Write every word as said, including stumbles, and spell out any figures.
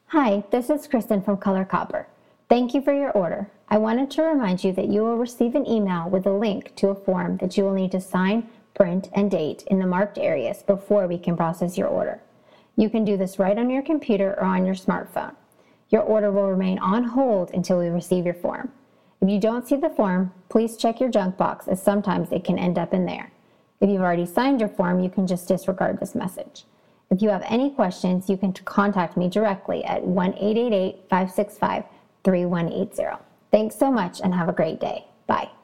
Hi, this is Kristen from Color Copper. Thank you for your order. I wanted to remind you that you will receive an email with a link to a form that you will need to sign, print, and date in the marked areas before we can process your order. You can do this right on your computer or on your smartphone. Your order will remain on hold until we receive your form. If you don't see the form, please check your junk box, as sometimes it can end up in there. If you've already signed your form, you can just disregard this message. If you have any questions, you can contact me directly at one eight eight eight, five six five, three one eight zero. Thanks so much and have a great day. Bye.